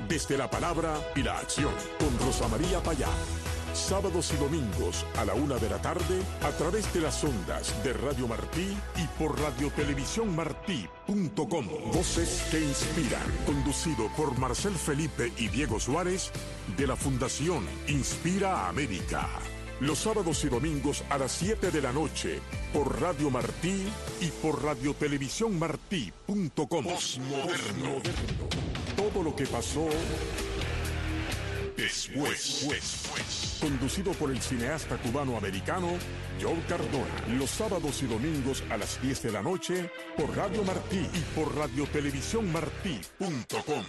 desde la palabra y la acción, con Rosa María Payá. Sábados y domingos a la 1 de la tarde a través de las ondas de Radio Martí y por radiotelevisiónmartí.com. Voces que inspiran, conducido por Marcel Felipe y Diego Suárez de la Fundación Inspira América. Los sábados y domingos a las 7 de la noche por Radio Martí y por radiotelevisiónmartí.com. Postmoderno. Todo lo que pasó después. Conducido por el cineasta cubano-americano Joe Cardona. Los sábados y domingos a las 10 de la noche por Radio Martí y por radiotelevisiónmartí.com.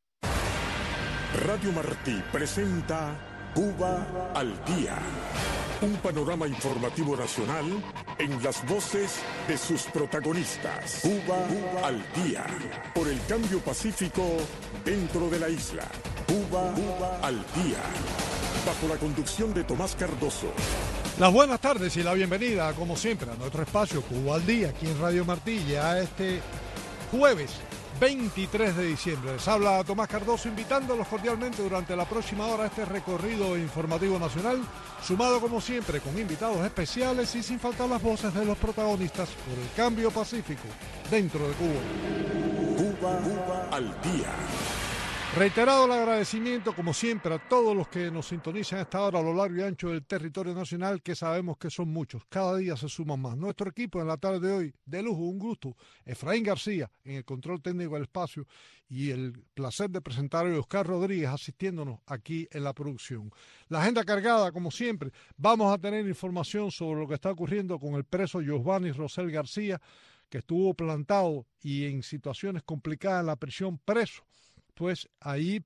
Radio Martí presenta Cuba al Día. Un panorama informativo nacional en las voces de sus protagonistas. Cuba al Día. Por el cambio pacífico dentro de la isla. Cuba al Día. Bajo la conducción de Tomás Cardoso. Las buenas tardes y la bienvenida, como siempre, a nuestro espacio Cuba al Día, aquí en Radio Martí, ya este jueves 23 de diciembre. Les habla Tomás Cardoso, invitándolos cordialmente durante la próxima hora a este recorrido informativo nacional, sumado como siempre con invitados especiales y sin faltar las voces de los protagonistas por el cambio pacífico dentro de Cuba. Cuba al Día. Reiterado el agradecimiento, como siempre, a todos los que nos sintonizan a esta hora a lo largo y ancho del territorio nacional, que sabemos que son muchos. Cada día se suman más. Nuestro equipo en la tarde de hoy, de lujo, un gusto. Efraín García en el control técnico del espacio y el placer de presentar a Oscar Rodríguez asistiéndonos aquí en la producción. La agenda cargada, como siempre. Vamos a tener información sobre lo que está ocurriendo con el preso Giovanni Rosell García, que estuvo plantado y en situaciones complicadas en la prisión, preso. Pues ahí,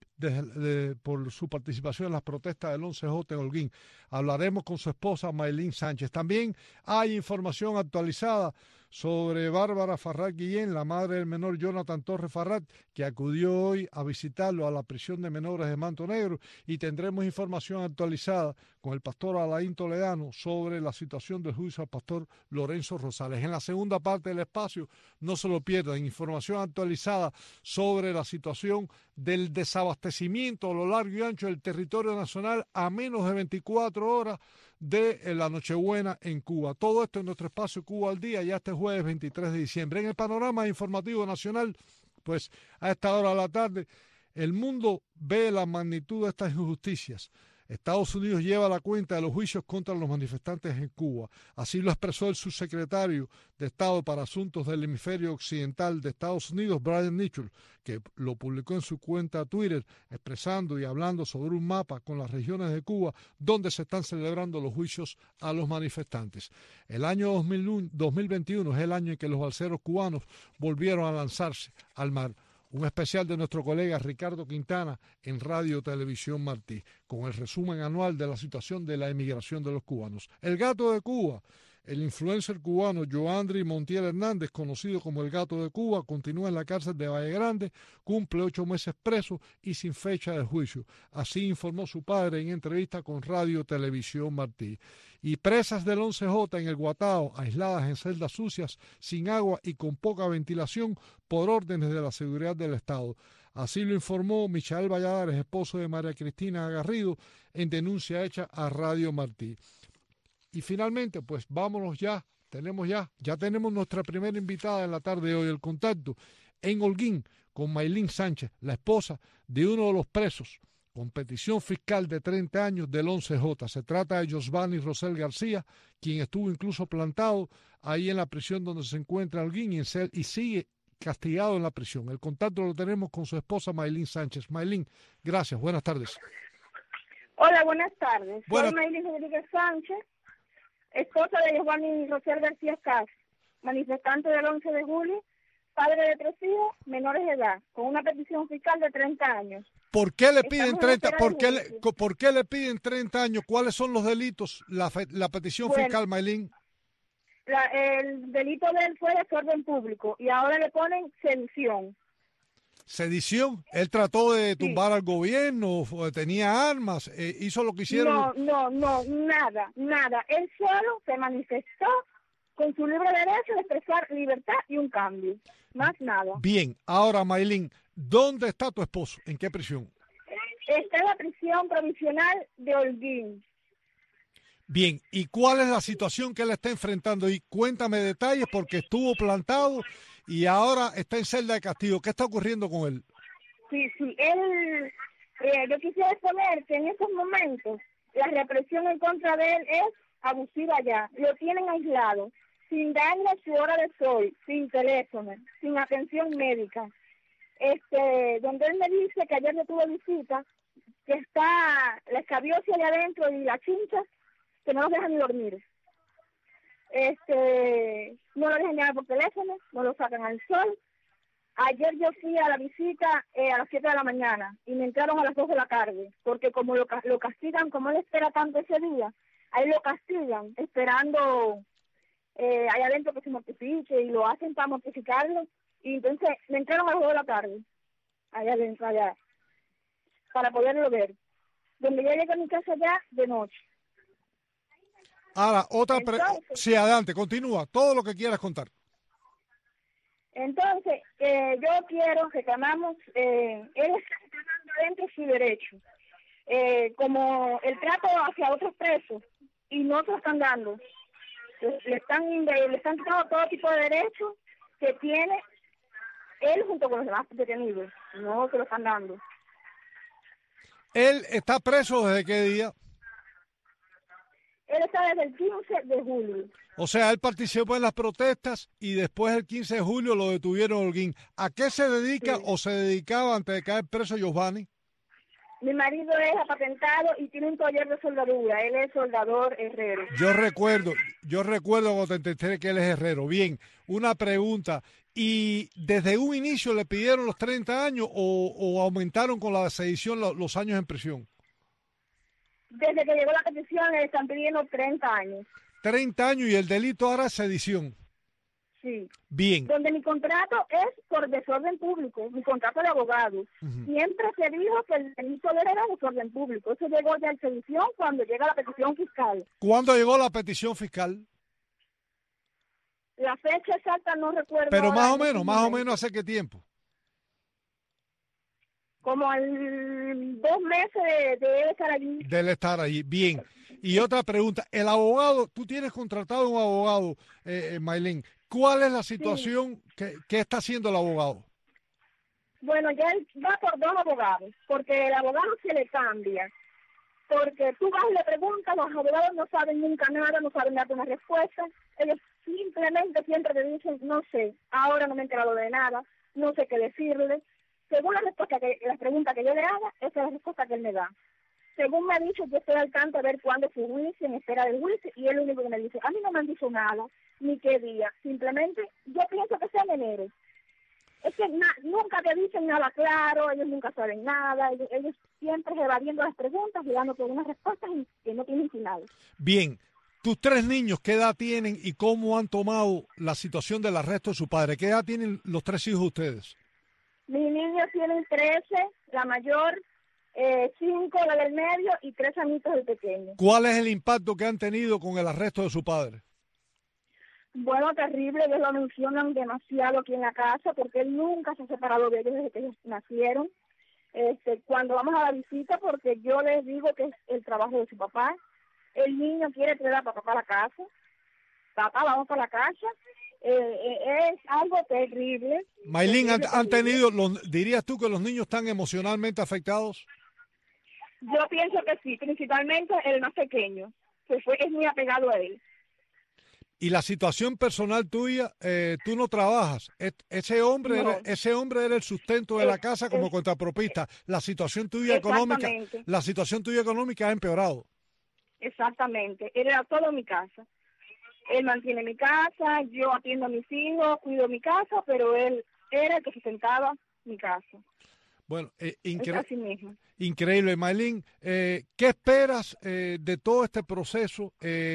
por su participación en las protestas del 11J en Holguín. Hablaremos con su esposa Maylin Sánchez. También hay información actualizada sobre Bárbara Farrat Guillén, la madre del menor Jonathan Torres Farrat, que acudió hoy a visitarlo a la prisión de menores de Manto Negro, y tendremos información actualizada con el pastor Alain Toledano sobre la situación del juicio al pastor Lorenzo Rosales. En la segunda parte del espacio, no se lo pierdan, información actualizada sobre la situación del desabastecimiento a lo largo y ancho del territorio nacional a menos de 24 horas de la Nochebuena en Cuba. Todo esto en nuestro espacio Cuba al Día, ya este jueves 23 de diciembre. En el panorama informativo nacional, pues a esta hora de la tarde, el mundo ve la magnitud de estas injusticias. Estados Unidos lleva la cuenta de los juicios contra los manifestantes en Cuba. Así lo expresó el subsecretario de Estado para Asuntos del Hemisferio Occidental de Estados Unidos, Brian Nichols, que lo publicó en su cuenta Twitter, expresando y hablando sobre un mapa con las regiones de Cuba donde se están celebrando los juicios a los manifestantes. El año 2021 es el año en que los balseros cubanos volvieron a lanzarse al mar. Un especial de nuestro colega Ricardo Quintana en Radio Televisión Martí, con el resumen anual de la situación de la emigración de los cubanos. El gato de Cuba, el influencer cubano Joandri Montiel Hernández, conocido como el gato de Cuba, continúa en la cárcel de Valle Grande, cumple 8 meses preso y sin fecha de juicio. Así informó su padre en entrevista con Radio Televisión Martí. Y presas del 11J en el Guatao, aisladas en celdas sucias, sin agua y con poca ventilación, por órdenes de la seguridad del Estado. Así lo informó Michael Valladares, esposo de María Cristina Garrido, en denuncia hecha a Radio Martí. Y finalmente, pues vámonos ya, tenemos nuestra primera invitada en la tarde de hoy, el contacto en Holguín con Maylin Sánchez, la esposa de uno de los presos con petición fiscal de 30 años del 11J. Se trata de Giovanni Rosell García, quien estuvo incluso plantado ahí en la prisión donde se encuentra Holguín y sigue castigado en la prisión. El contacto lo tenemos con su esposa Maylin Sánchez. Maylin, gracias, buenas tardes. Hola, buenas tardes. Soy Maylin Rodríguez Sánchez, esposa de Giovanni Rosell García Cas, manifestante del 11 de julio, padre de 3 hijos menores de edad, con una petición fiscal de 30 años. ¿Por qué le piden 30? ¿Por qué le piden 30 años? ¿Cuáles son los delitos? La petición fiscal, Maylin. El delito de él fue desorden público y ahora le ponen sedición. ¿Sedición? ¿Él trató de tumbar al gobierno? ¿Tenía armas? ¿Hizo lo que hicieron? No, nada. Él solo se manifestó con su libre derecho de expresar libertad y un cambio. Más nada. Bien, ahora Maylin, ¿dónde está tu esposo? ¿En qué prisión? Está en la prisión provisional de Holguín. Bien, ¿y cuál es la situación que él está enfrentando? Y cuéntame detalles porque estuvo plantado y ahora está en celda de castigo. ¿Qué está ocurriendo con él? Sí, él, yo quisiera exponer que en estos momentos la represión en contra de él es abusiva ya. Lo tienen aislado, sin darle su hora de sol, sin teléfono, sin atención médica. Donde él me dice que ayer le tuvo visita, que está la escabiosa allá adentro y la chincha, que no los dejan ni dormir. No lo dejan llamar por teléfono, no lo sacan al sol. Ayer yo fui a la visita a las 7 de la mañana y me entraron a las 2 de la tarde, porque como lo castigan, como él espera tanto ese día, ahí lo castigan, esperando allá adentro que se mortifique y lo hacen para mortificarlo. Y entonces me entraron a las 2 de la tarde, allá adentro, allá, para poderlo ver. Donde yo llegué a mi casa ya de noche. Ahora, sí, adelante, continúa, todo lo que quieras contar. Entonces, yo quiero que reclamamos, él está reclamando dentro su derecho, como el trato hacia otros presos, y no se lo están dando. Le están quitando todo tipo de derechos que tiene él junto con los demás detenidos, no se lo están dando. ¿Él está preso desde qué día? Él está desde el 15 de julio. O sea, él participó en las protestas y después el 15 de julio lo detuvieron en Holguín. ¿A qué se dedica o se dedicaba antes de caer preso Giovanni? Mi marido es apatentado y tiene un taller de soldadura. Él es soldador herrero. Yo recuerdo cuando te enteré que él es herrero. Bien, una pregunta. ¿Y desde un inicio le pidieron los 30 años o aumentaron con la sedición los años en prisión? Desde que llegó la petición le están pidiendo 30 años. 30 años y el delito ahora es sedición. Sí. Bien. Donde mi contrato es por desorden público, mi contrato de abogado. Siempre se dijo que el delito de él era desorden público. Eso llegó ya en sedición cuando llega la petición fiscal. ¿Cuándo llegó la petición fiscal? La fecha exacta no recuerdo. Pero más o menos, ¿hace qué tiempo? Como en 2 meses de él estar allí. De él estar allí, bien. Y otra pregunta, el abogado, tú tienes contratado un abogado, Maylin, ¿cuál es la situación que está haciendo el abogado? Bueno, ya él va por 2 abogados, porque el abogado se le cambia. Porque tú vas y le preguntas, los abogados no saben nunca nada, no saben darte una respuesta. Ellos simplemente siempre te dicen, no sé, ahora no me he enterado de nada, no sé qué decirle. Según la pregunta que yo le haga, esa es la respuesta que él me da. Según me ha dicho, yo estoy al tanto de ver cuándo es su juicio, en espera del juicio, y él lo único que me dice, a mí no me han dicho nada, ni qué día, simplemente yo pienso que sea en enero. Es que nunca te dicen nada claro, ellos nunca saben nada, ellos siempre evadiendo las preguntas y dando todas unas respuestas que no tienen final. Bien, tus 3 niños, ¿qué edad tienen y cómo han tomado la situación del arresto de su padre? ¿Qué edad tienen los 3 hijos de ustedes? Mis niños tienen 13, la mayor 5, la del medio y 3 añitos el pequeño. ¿Cuál es el impacto que han tenido con el arresto de su padre? Bueno, terrible, ellos lo mencionan demasiado aquí en la casa porque él nunca se ha separado de ellos desde que ellos nacieron. Cuando vamos a la visita, porque yo les digo que es el trabajo de su papá, el niño quiere traer a papá para la casa, papá, vamos para la casa, es algo terrible. Maylin, ¿han tenido, dirías tú que los niños están emocionalmente afectados? Yo pienso que sí, principalmente el más pequeño, que es muy apegado a él. Y la situación personal tuya, tú no trabajas. Ese hombre era el sustento de la casa como contrapropista. La situación tuya económica ha empeorado. Exactamente. Él era todo mi casa. Él mantiene mi casa, yo atiendo a mis hijos, cuido mi casa, pero él era el que sustentaba mi casa. Bueno, increíble, Maylin. ¿Qué esperas de todo este proceso?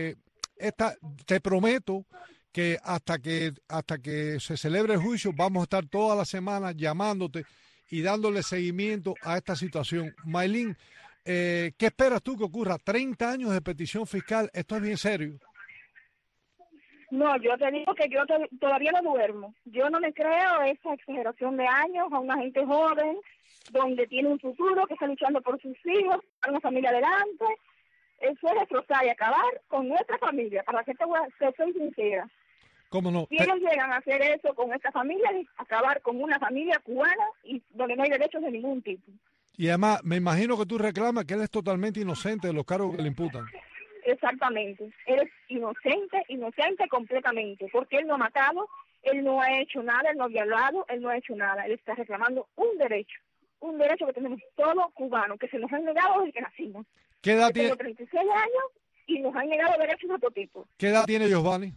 Te prometo que hasta que se celebre el juicio vamos a estar toda la semana llamándote y dándole seguimiento a esta situación. Maylin, ¿qué esperas tú que ocurra? 30 años de petición fiscal, esto es bien serio. No, yo te digo que yo todavía no duermo. Yo no me creo esa exageración de años a una gente joven, donde tiene un futuro, que está luchando por sus hijos, para una familia adelante. Eso es destrozar y acabar con nuestra familia, para que te soy sincera. ¿Cómo no? Si ellos llegan a hacer eso con esta familia, acabar con una familia cubana y donde no hay derechos de ningún tipo. Y además, me imagino que tú reclamas que él es totalmente inocente de los cargos que le imputan. Exactamente. Él es inocente completamente, porque él no ha matado, él no ha hecho nada, él no ha violado, él no ha hecho nada. Él está reclamando un derecho que tenemos todos cubanos, que se nos han negado desde que nacimos. ¿Qué edad Yo tiene? tengo 36 años y nos han negado derechos de otro tipo. ¿Qué edad tiene Giovanni?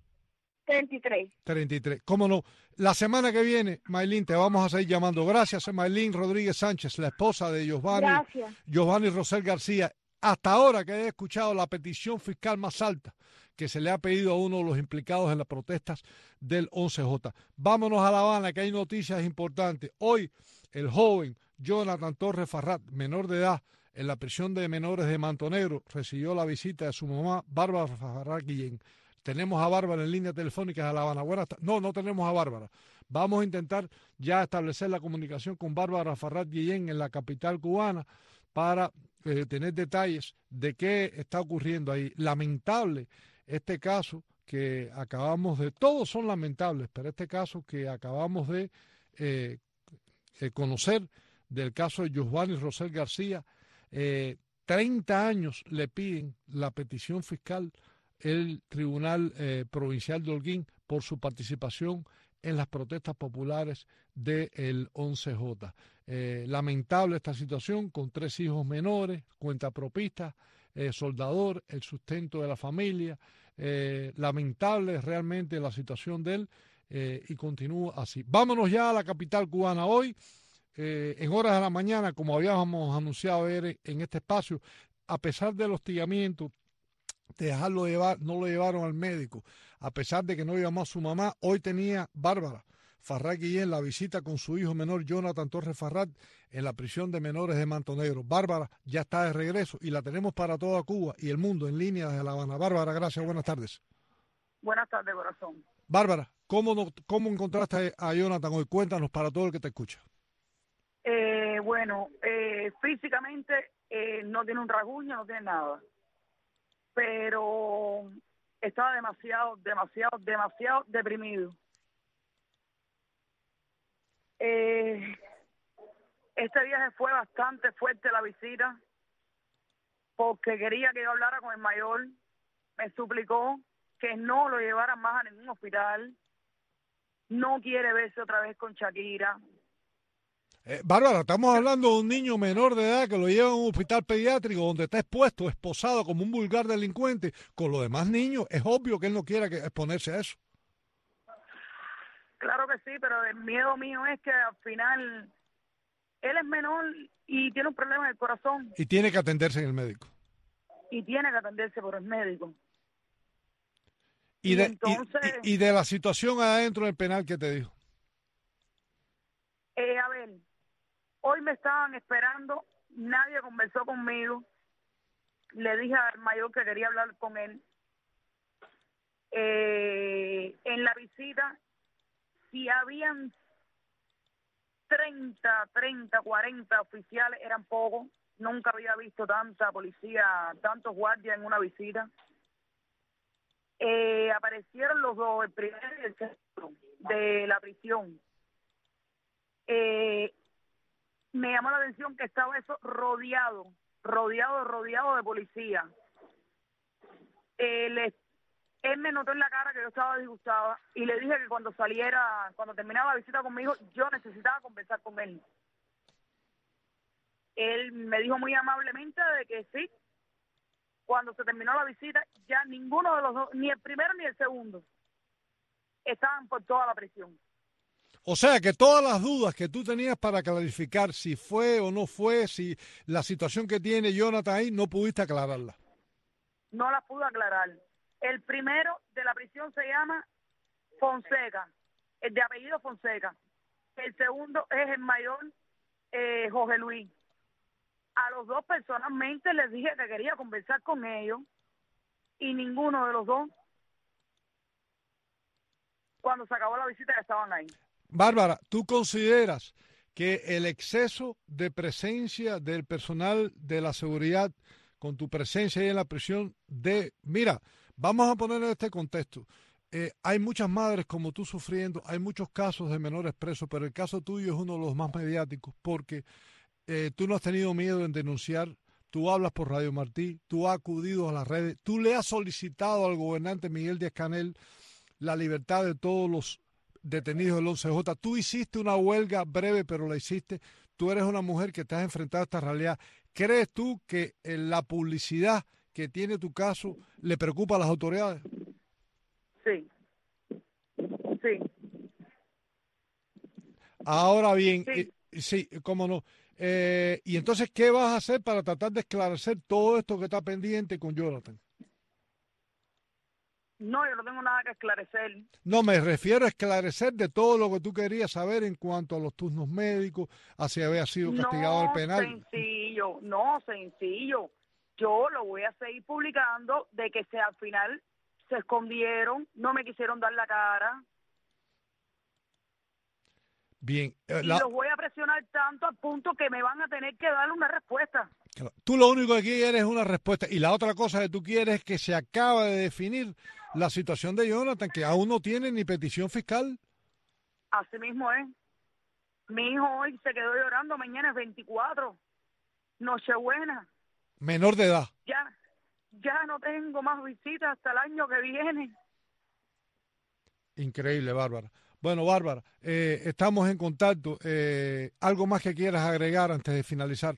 33. 33. ¿Cómo no? La semana que viene, Maylin, te vamos a seguir llamando. Gracias a Maylin Rodríguez Sánchez, la esposa de Giovanni Rosel García. Hasta ahora que he escuchado la petición fiscal más alta que se le ha pedido a uno de los implicados en las protestas del 11J. Vámonos a La Habana, que hay noticias importantes. Hoy, el joven Jonathan Torres Farrat, menor de edad, en la prisión de menores de Mantonegro, recibió la visita de su mamá, Bárbara Farrat Guillén. Tenemos a Bárbara en línea telefónica de La Habana. Buenas tardes. No tenemos a Bárbara. Vamos a intentar ya establecer la comunicación con Bárbara Farrat Guillén en la capital cubana para tener detalles de qué está ocurriendo ahí. Lamentable este caso que acabamos de... Todos son lamentables, pero este caso que acabamos de conocer del caso de Giovanni Rosel García, 30 años le piden la petición fiscal el Tribunal Provincial de Holguín por su participación en las protestas populares del 11J. Lamentable esta situación, con 3 hijos menores, cuentapropistas, soldador, el sustento de la familia. Lamentable realmente la situación de él y continúa así. Vámonos ya a la capital cubana hoy. En horas de la mañana, como habíamos anunciado en este espacio, a pesar del hostigamiento, de dejarlo llevar, no lo llevaron al médico, a pesar de que no llamó a su mamá. Hoy tenía Bárbara Farrat Guillén la visita con su hijo menor Jonathan Torres Farrat en la prisión de menores de Mantonegro. Bárbara ya está de regreso y la tenemos para toda Cuba y el mundo en línea desde La Habana. Bárbara, gracias, buenas tardes. Buenas tardes, corazón. Bárbara, ¿cómo encontraste a Jonathan hoy? Cuéntanos para todo el que te escucha. Físicamente no tiene un rasguño, no tiene nada, pero estaba demasiado deprimido. Este viaje fue bastante fuerte, la visita, porque quería que yo hablara con el mayor. Me suplicó que no lo llevara más a ningún hospital. No quiere verse otra vez con Shakira. Bárbara, estamos hablando de un niño menor de edad que lo lleva a un hospital pediátrico donde está expuesto, esposado como un vulgar delincuente con los demás niños. Es obvio que él no quiera exponerse a eso. Claro que sí, pero el miedo mío es que al final él es menor y tiene un problema en el corazón. Y tiene que atenderse en el médico. Y tiene que atenderse por el médico. Y de la situación adentro del penal, ¿qué te dijo? A ver, hoy me estaban esperando, nadie conversó conmigo. Le dije al mayor que quería hablar con él. En la visita, si habían 30, 40 oficiales, eran pocos. Nunca había visto tanta policía, tantos guardias en una visita. Aparecieron los dos, el primero y el segundo, de la prisión. Me llamó la atención que estaba eso rodeado de policía. Él me notó en la cara que yo estaba disgustada y le dije que cuando terminaba la visita conmigo, yo necesitaba conversar con él. Él me dijo muy amablemente de que sí. Cuando se terminó la visita, ya ninguno de los dos, ni el primero ni el segundo, estaban por toda la prisión. O sea que todas las dudas que tú tenías para clarificar si fue o no fue, si la situación que tiene Jonathan ahí, no pudiste aclararla. No la pude aclarar. El primero de la prisión se llama Fonseca, el de apellido Fonseca. El segundo es el mayor Jorge Luis. A los dos personalmente les dije que quería conversar con ellos y ninguno de los dos cuando se acabó la visita ya estaban ahí. Bárbara, ¿tú consideras que el exceso de presencia del personal de la seguridad con tu presencia ahí en la prisión mira, vamos a poner en este contexto, hay muchas madres como tú sufriendo, hay muchos casos de menores presos, pero el caso tuyo es uno de los más mediáticos porque tú no has tenido miedo en denunciar, tú hablas por Radio Martí, tú has acudido a las redes, tú le has solicitado al gobernante Miguel Díaz-Canel la libertad de todos los detenidos del 11J. Tú hiciste una huelga breve, pero la hiciste. Tú eres una mujer que te has enfrentado a esta realidad. ¿Crees tú que la publicidad que tiene tu caso le preocupa a las autoridades? Sí. Sí. Ahora bien, Sí. sí, cómo no. Y entonces, ¿qué vas a hacer para tratar de esclarecer todo esto que está pendiente con Jonathan? No, yo no tengo nada que esclarecer. No, me refiero a esclarecer de todo lo que tú querías saber en cuanto a los turnos médicos, a si había sido castigado el penal. No, sencillo. Yo lo voy a seguir publicando de que al final se escondieron, no me quisieron dar la cara. Bien. Y los voy a presionar tanto al punto que me van a tener que dar una respuesta. Tú lo único que quieres es una respuesta. Y la otra cosa que tú quieres es que se acabe de definir la situación de Jonathan, que aún no tiene ni petición fiscal. Así mismo es. Mi hijo hoy se quedó llorando, mañana es 24. Nochebuena. Menor de edad. Ya no tengo más visitas hasta el año que viene. Increíble, Bárbara. Bueno, Bárbara, estamos en contacto. ¿Algo más que quieras agregar antes de finalizar?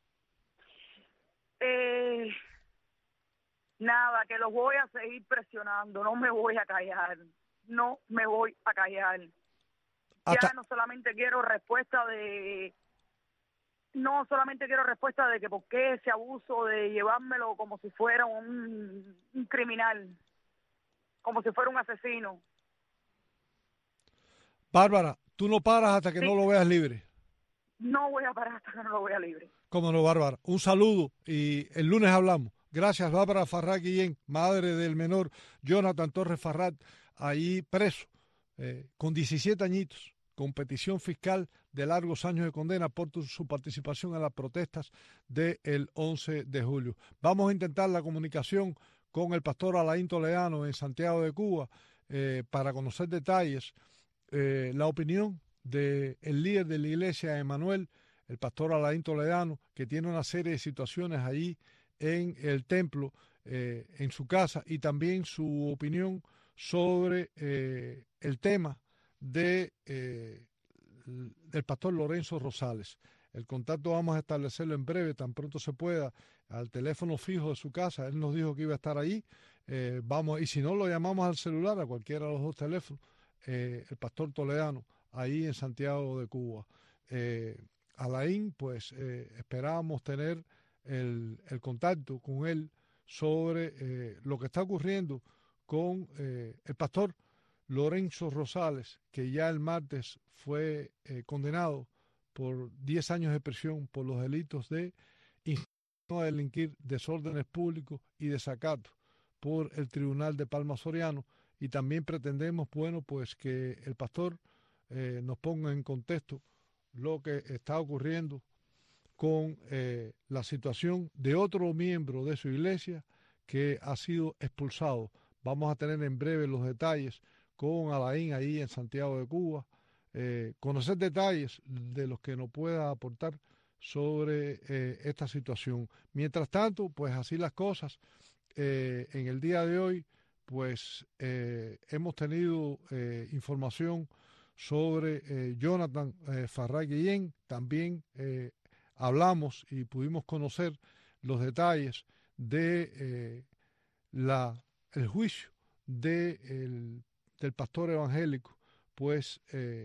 Nada, que los voy a seguir presionando, no me voy a callar, no me voy a callar. Ya no solamente quiero respuesta de que por qué ese abuso de llevármelo como si fuera un criminal, como si fuera un asesino. Bárbara, tú no paras hasta que no lo veas libre. No voy a parar hasta que no lo vea libre. Cómo no, Bárbara. Un saludo y el lunes hablamos. Gracias, Bárbara Farrat Guillén, madre del menor Jonathan Torres Farrat, ahí preso, con 17 añitos, con petición fiscal de largos años de condena por su participación en las protestas del 11 de julio. Vamos a intentar la comunicación con el pastor Alain Toledano en Santiago de Cuba para conocer detalles, la opinión del líder de la iglesia, Emanuel, el pastor Alain Toledano, que tiene una serie de situaciones allí en el templo, en su casa, y también su opinión sobre el tema del pastor Lorenzo Rosales. El contacto vamos a establecerlo en breve, tan pronto se pueda, al teléfono fijo de su casa. Él nos dijo que iba a estar ahí. Y si no, lo llamamos al celular, a cualquiera de los dos teléfonos, el pastor Toledano, ahí en Santiago de Cuba. Alain, pues esperábamos tener el contacto con él sobre lo que está ocurriendo con el pastor Lorenzo Rosales, que ya el martes fue condenado por 10 años de prisión por los delitos de incitación a delinquir, desórdenes públicos y desacato por el Tribunal de Palma Soriano. Y también pretendemos, pues que el pastor nos ponga en contexto lo que está ocurriendo con la situación de otro miembro de su iglesia que ha sido expulsado. Vamos a tener en breve los detalles con Alain ahí en Santiago de Cuba, conocer detalles de los que nos pueda aportar sobre esta situación. Mientras tanto, pues así las cosas, en el día de hoy, pues hemos tenido información sobre Jonathan Farrat Guillén. También hablamos y pudimos conocer los detalles de el juicio del pastor evangélico, pues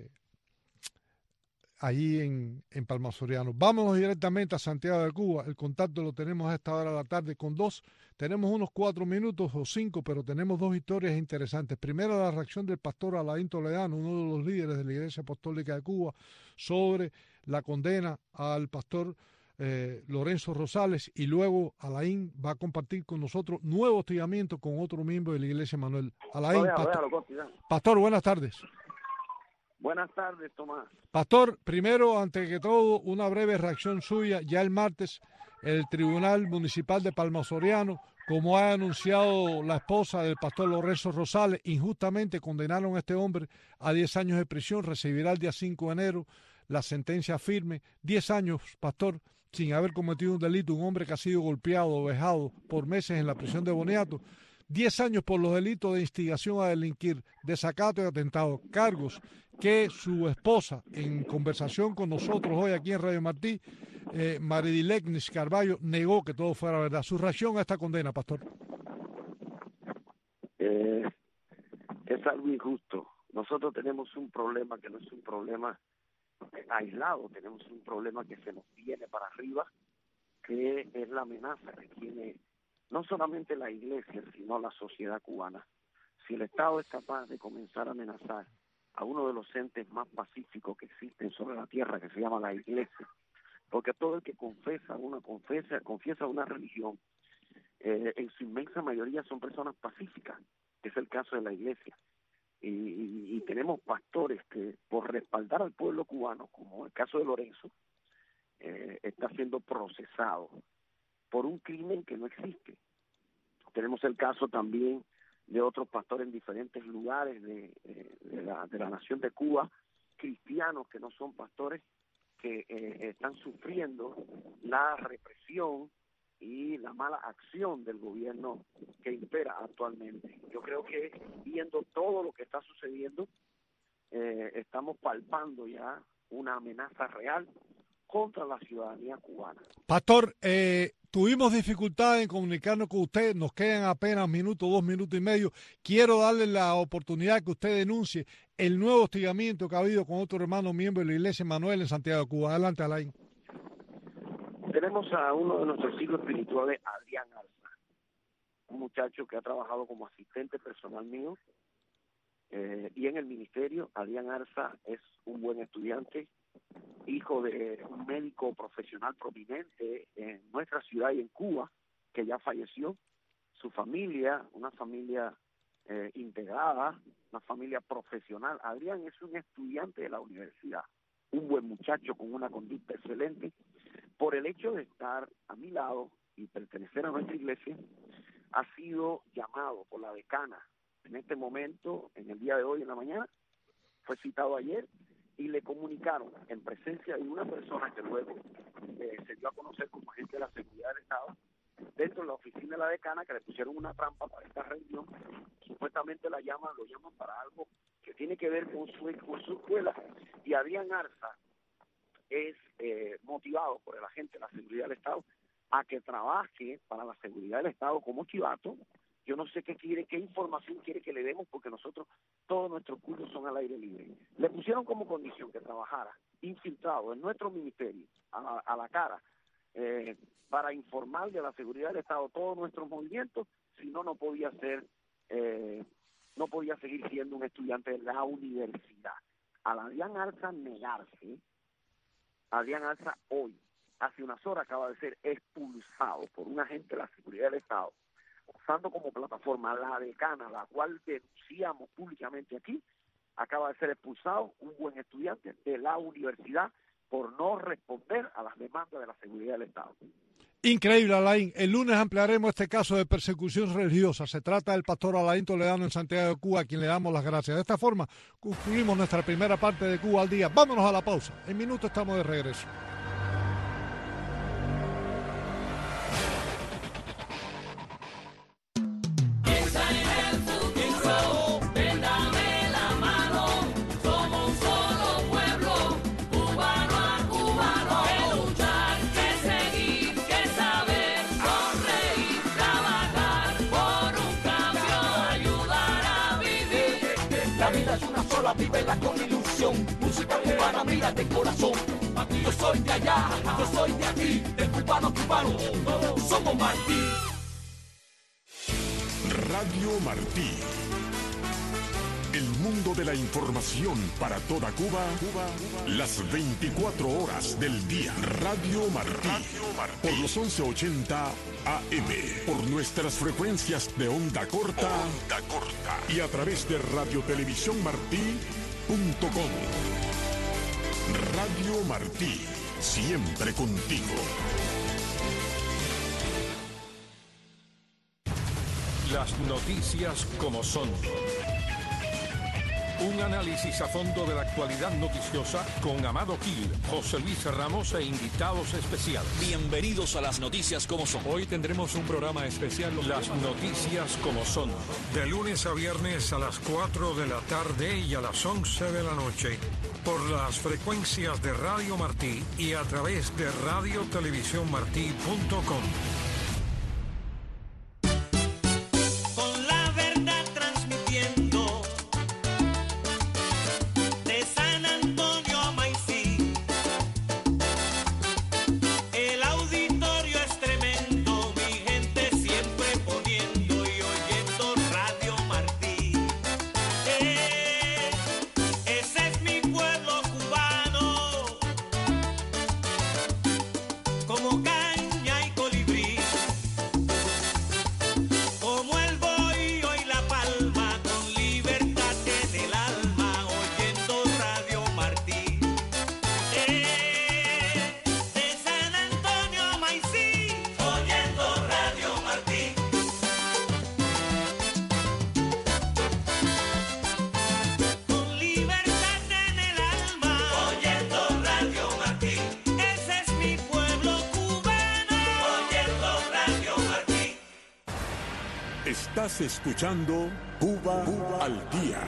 allí en Palma Soriano. Vámonos directamente a Santiago de Cuba. El contacto lo tenemos a esta hora de la tarde con tenemos unos 4 minutos o 5, pero tenemos 2 historias interesantes. Primero, la reacción del pastor Alain Toledano, uno de los líderes de la Iglesia Apostólica de Cuba, sobre la condena al pastor Lorenzo Rosales, y luego Alain va a compartir con nosotros nuevo hostigamiento con otro miembro de la Iglesia Emanuel. Alain, Pastor, buenas tardes. Buenas tardes, Tomás. Pastor, primero, antes que todo, una breve reacción suya. Ya el martes, el Tribunal Municipal de Palma Soriano, como ha anunciado la esposa del pastor Lorenzo Rosales, injustamente condenaron a este hombre a 10 años de prisión. Recibirá el día 5 de enero la sentencia firme. 10 años, pastor, sin haber cometido un delito. Un hombre que ha sido golpeado o vejado por meses en la prisión de Boniato. 10 años por los delitos de instigación a delinquir, desacato y atentado. Cargos que su esposa, en conversación con nosotros hoy aquí en Radio Martí, Maridileknis Carballo, negó que todo fuera verdad. Su reacción a esta condena, pastor. Es algo injusto. Nosotros tenemos un problema que no es un problema aislado, tenemos un problema que se nos viene para arriba, que es la amenaza que tiene no solamente la iglesia, sino la sociedad cubana. Si el Estado es capaz de comenzar a amenazar a uno de los entes más pacíficos que existen sobre la tierra, que se llama la iglesia, porque todo el que confiesa una religión, en su inmensa mayoría son personas pacíficas, que es el caso de la iglesia. Y tenemos pastores que, por respaldar al pueblo cubano, como el caso de Lorenzo, está siendo procesado por un crimen que no existe. Tenemos el caso también de otros pastores en diferentes lugares de la nación de Cuba, cristianos que no son pastores, que están sufriendo la represión y la mala acción del gobierno que impera actualmente. Yo creo que viendo todo lo que está sucediendo, estamos palpando ya una amenaza real contra la ciudadanía cubana. Pastor, tuvimos dificultad en comunicarnos con usted, nos quedan apenas 1 minuto, 2 minutos y medio. Quiero darle la oportunidad que usted denuncie el nuevo hostigamiento que ha habido con otro hermano miembro de la Iglesia Emanuel en Santiago de Cuba. Adelante, Alain. Tenemos a uno de nuestros hijos espirituales, Adrián Arza, un muchacho que ha trabajado como asistente personal mío y en el ministerio. Adrián Arza es un buen estudiante, hijo de un médico profesional prominente en nuestra ciudad y en Cuba, que ya falleció. Su familia, una familia integrada, una familia profesional. Adrián es un estudiante de la universidad, un buen muchacho con una conducta excelente. Por el hecho de estar a mi lado y pertenecer a nuestra iglesia, ha sido llamado por la decana en este momento, en el día de hoy, en la mañana. Fue citado ayer y le comunicaron en presencia de una persona que luego se dio a conocer como agente de la seguridad del Estado, dentro de la oficina de la decana, que le pusieron una trampa para esta reunión. Supuestamente lo llaman para algo que tiene que ver con su escuela, y Adrián Arza es motivado por el agente de la seguridad del Estado a que trabaje para la seguridad del Estado como chivato. Yo no sé qué información quiere que le demos, porque nosotros, todos nuestros cursos son al aire libre. Le pusieron como condición que trabajara infiltrado en nuestro ministerio, a la cara, para informar de la seguridad del Estado todos nuestros movimientos. Si no, no podía seguir siendo un estudiante de la universidad. Al Adrián Arza negarse, Adrián Arza hoy, hace unas horas, acaba de ser expulsado por un agente de la seguridad del Estado, usando como plataforma la decana, la cual denunciamos públicamente aquí. Acaba de ser expulsado un buen estudiante de la universidad por no responder a las demandas de la seguridad del Estado. Increíble, Alain. El lunes ampliaremos este caso de persecución religiosa. Se trata del pastor Alain Toledano en Santiago de Cuba, a quien le damos las gracias. De esta forma concluimos nuestra primera parte de Cuba al Día. Vámonos a la pausa. En minutos estamos de regreso. Vívela con ilusión, música cubana, mira de corazón. Aquí yo soy de allá, yo soy de aquí, de cubano a cubano, todos somos Martí. Radio Martí, El mundo de la información para toda Cuba, las 24 horas del día. Radio Martí, por los 1180 AM, por nuestras frecuencias de onda corta, y a través de radiotelevisiónmartí.com. Radio Martí, siempre contigo. Las noticias como son. Un análisis a fondo de la actualidad noticiosa con Amado Gil, José Luis Ramos e invitados especiales. Bienvenidos a las noticias como son. Hoy tendremos un programa especial. Las noticias como son. De lunes a viernes a las 4 de la tarde y a las 11 de la noche. Por las frecuencias de Radio Martí y a través de radiotelevisiónmartí.com. Estás escuchando Cuba al Día.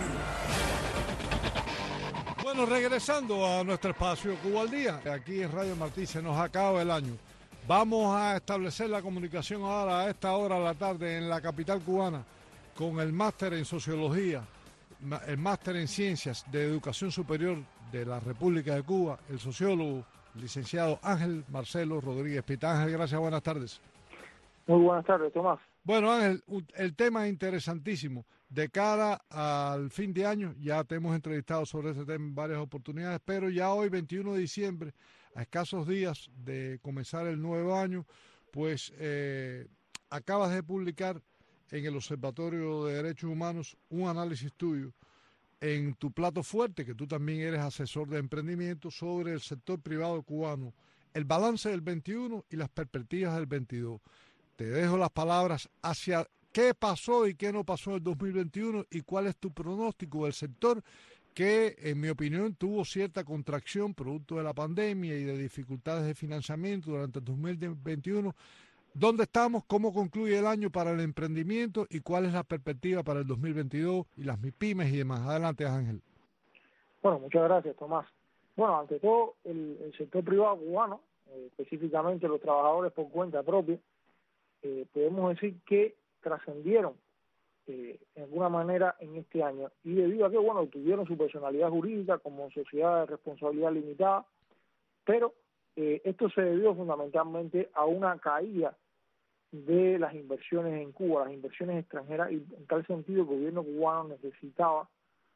Bueno, regresando a nuestro espacio Cuba al Día, aquí en Radio Martí se nos acaba el año. Vamos a establecer la comunicación ahora a esta hora de la tarde en la capital cubana con el máster en Sociología, el máster en Ciencias de Educación Superior de la República de Cuba, el sociólogo licenciado Ángel Marcelo Rodríguez Pita. Ángel, gracias, buenas tardes. Muy buenas tardes, Tomás. Bueno, Ángel, el tema es interesantísimo. De cara al fin de año, ya te hemos entrevistado sobre ese tema en varias oportunidades, pero ya hoy, 21 de diciembre, a escasos días de comenzar el nuevo año, pues acabas de publicar en el Observatorio de Derechos Humanos un análisis tuyo en tu plato fuerte, que tú también eres asesor de emprendimiento, sobre el sector privado cubano, el balance del 21 y las perspectivas del 22. Te dejo las palabras hacia qué pasó y qué no pasó en el 2021 y cuál es tu pronóstico del sector que, en mi opinión, tuvo cierta contracción producto de la pandemia y de dificultades de financiamiento durante el 2021. ¿Dónde estamos? ¿Cómo concluye el año para el emprendimiento? ¿Y cuál es la perspectiva para el 2022 y las MIPYMES y demás? Adelante, Ángel. Bueno, muchas gracias, Tomás. Bueno, ante todo, el sector privado cubano, específicamente los trabajadores por cuenta propia, podemos decir que trascendieron de alguna manera en este año, y debido a que, bueno, tuvieron su personalidad jurídica como sociedad de responsabilidad limitada, pero esto se debió fundamentalmente a una caída de las inversiones en Cuba, las inversiones extranjeras, y en tal sentido el gobierno cubano necesitaba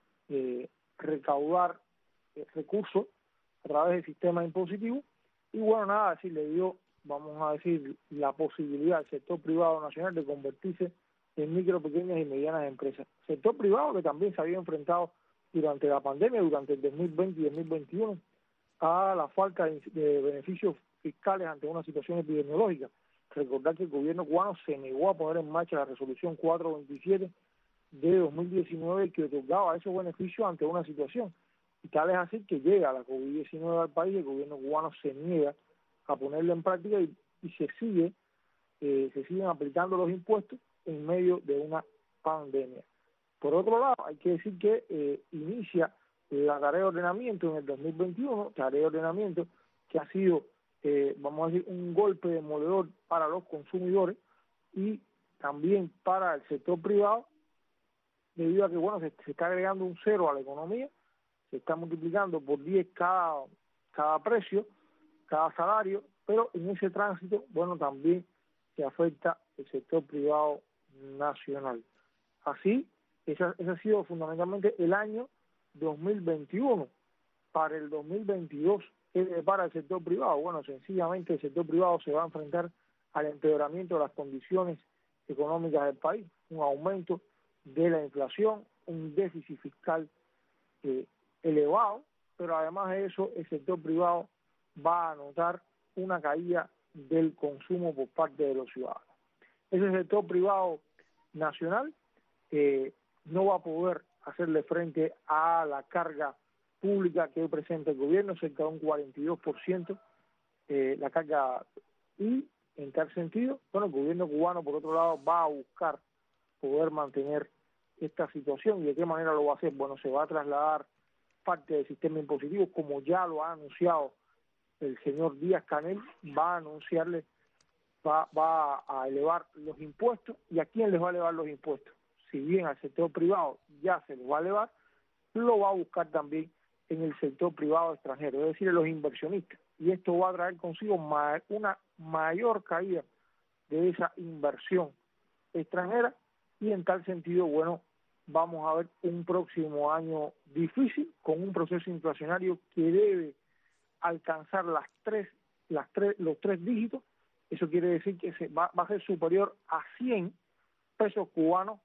recaudar recursos a través del sistema impositivo, y bueno, nada, así le dio, vamos a decir, la posibilidad al sector privado nacional de convertirse en micro, pequeñas y medianas empresas. Sector privado que también se había enfrentado durante la pandemia, durante el 2020 y 2021, a la falta de beneficios fiscales ante una situación epidemiológica. Recordar que el gobierno cubano se negó a poner en marcha la resolución 427 de 2019 que otorgaba esos beneficios ante una situación. Y tal es así que llega la COVID-19 al país, el gobierno cubano se niega a ponerla en práctica y se siguen aplicando los impuestos en medio de una pandemia. Por otro lado, hay que decir que inicia la tarea de ordenamiento en el 2021, tarea de ordenamiento que ha sido, vamos a decir, un golpe demoledor para los consumidores y también para el sector privado, debido a que, bueno, se está agregando un cero a la economía, se está multiplicando por 10 cada precio, cada salario, pero en ese tránsito, bueno, también se afecta el sector privado nacional. Así, Ese ha sido fundamentalmente el año 2021. Para el 2022, ¿qué depara el sector privado? Bueno, sencillamente el sector privado se va a enfrentar al empeoramiento de las condiciones económicas del país, un aumento de la inflación, un déficit fiscal elevado, pero además de eso el sector privado va a notar una caída del consumo por parte de los ciudadanos. Ese sector privado nacional no va a poder hacerle frente a la carga pública que hoy presenta el gobierno, cerca de un 42% la carga, y en tal sentido, bueno, el gobierno cubano por otro lado va a buscar poder mantener esta situación. ¿Y de qué manera lo va a hacer? Bueno, se va a trasladar parte del sistema impositivo, como ya lo ha anunciado el señor Díaz-Canel, va a elevar los impuestos. ¿Y a quién les va a elevar los impuestos? Si bien al sector privado ya se los va a elevar, lo va a buscar también en el sector privado extranjero, es decir, en los inversionistas. Y esto va a traer consigo una mayor caída de esa inversión extranjera, y en tal sentido, bueno, vamos a ver un próximo año difícil, con un proceso inflacionario que debe alcanzar los tres dígitos. Eso quiere decir que va a ser superior a 100 pesos cubanos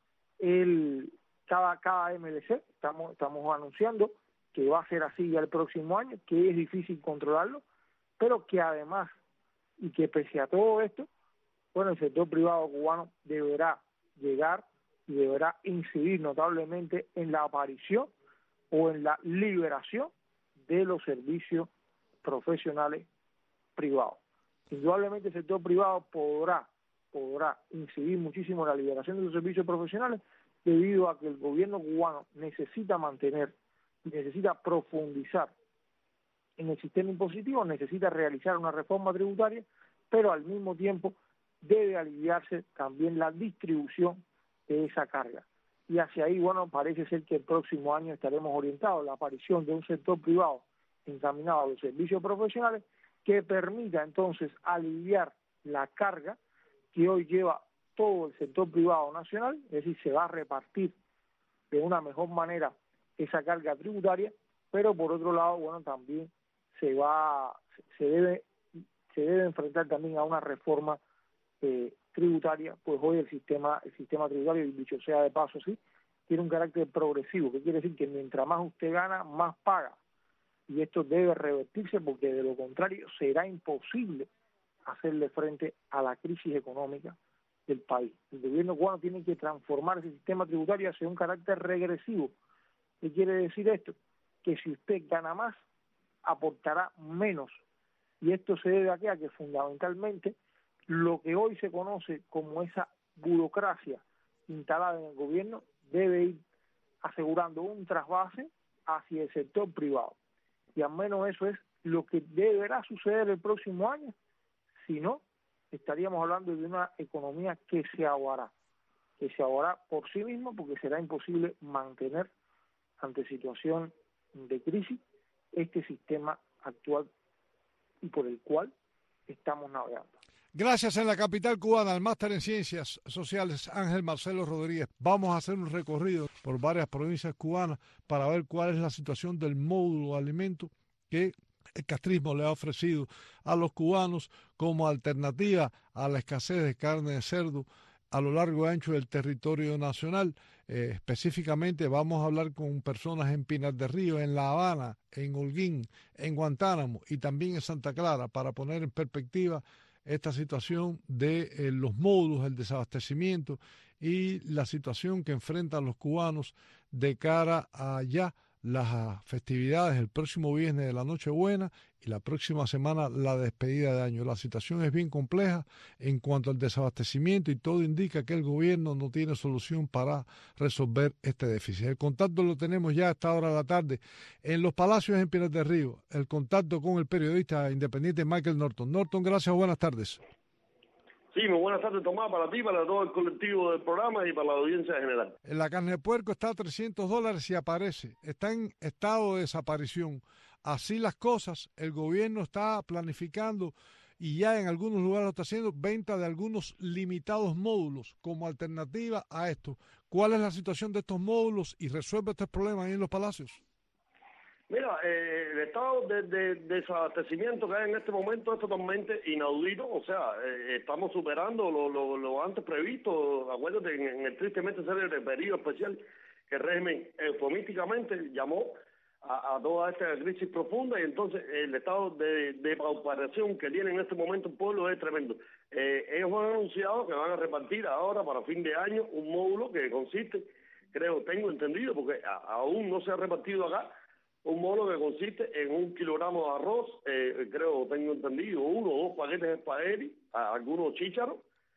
cada MLC. Estamos anunciando que va a ser así ya el próximo año, que es difícil controlarlo, pero que además, y que pese a todo esto, bueno, el sector privado cubano deberá llegar y deberá incidir notablemente en la aparición o en la liberación de los servicios profesionales privados. Indudablemente el sector privado podrá incidir muchísimo en la liberación de los servicios profesionales, debido a que el gobierno cubano necesita profundizar en el sistema impositivo, necesita realizar una reforma tributaria, pero al mismo tiempo debe aliviarse también la distribución de esa carga. Y hacia ahí, bueno, parece ser que el próximo año estaremos orientados a la aparición de un sector privado encaminado a los servicios profesionales, que permita entonces aliviar la carga que hoy lleva todo el sector privado nacional, es decir, se va a repartir de una mejor manera esa carga tributaria, pero por otro lado, bueno, también se debe enfrentar también a una reforma tributaria, pues hoy el sistema tributario, y dicho sea de paso, sí, tiene un carácter progresivo, que quiere decir que mientras más usted gana, más paga, y esto debe revertirse, porque de lo contrario será imposible hacerle frente a la crisis económica del país. El gobierno cubano tiene que transformar ese sistema tributario hacia un carácter regresivo. ¿Qué quiere decir esto? Que si usted gana más, aportará menos, y esto se debe a que fundamentalmente lo que hoy se conoce como esa burocracia instalada en el gobierno debe ir asegurando un trasvase hacia el sector privado, y al menos eso es lo que deberá suceder el próximo año. Si no, estaríamos hablando de una economía que se ahogará por sí misma, porque será imposible mantener ante situación de crisis este sistema actual y por el cual estamos navegando. Gracias. En la capital cubana, el máster en Ciencias Sociales Ángel Marcelo Rodríguez. Vamos a hacer un recorrido por varias provincias cubanas para ver cuál es la situación del módulo de alimentos que el castrismo le ha ofrecido a los cubanos como alternativa a la escasez de carne de cerdo a lo largo y ancho del territorio nacional. Específicamente vamos a hablar con personas en Pinar del Río, en La Habana, en Holguín, en Guantánamo y también en Santa Clara, para poner en perspectiva esta situación de los módulos, el desabastecimiento y la situación que enfrentan los cubanos de cara a ya las festividades el próximo viernes de la Nochebuena y la próxima semana la despedida de año. La situación es bien compleja en cuanto al desabastecimiento, y todo indica que el gobierno no tiene solución para resolver este déficit. El contacto lo tenemos ya a esta hora de la tarde en Los Palacios, en Pinar del Río. El contacto con el periodista independiente Michael Norton. Norton, gracias, buenas tardes. Sí, muy buenas tardes, Tomás, para ti, para todo el colectivo del programa y para la audiencia en general. La carne de puerco está a $300 y aparece, está en estado de desaparición. Así las cosas, el gobierno está planificando y ya en algunos lugares lo está haciendo, venta de algunos limitados módulos como alternativa a esto. ¿Cuál es la situación de estos módulos y resuelve este problema ahí en los palacios? Mira, el estado de desabastecimiento que hay en este momento es totalmente inaudito, o sea, estamos superando lo antes previsto. Acuérdate, en el tristemente célebre periodo especial que el régimen eufemísticamente llamó a toda esta crisis profunda, y entonces el estado de pauperación que tiene en este momento el pueblo es tremendo. Ellos han anunciado que van a repartir ahora para fin de año un módulo que consiste, tengo entendido, porque aún no se ha repartido acá, un módulo que consiste en 1 kilogramo de arroz, tengo entendido, 1 o 2 paquetes de espagueti, algunos chícharos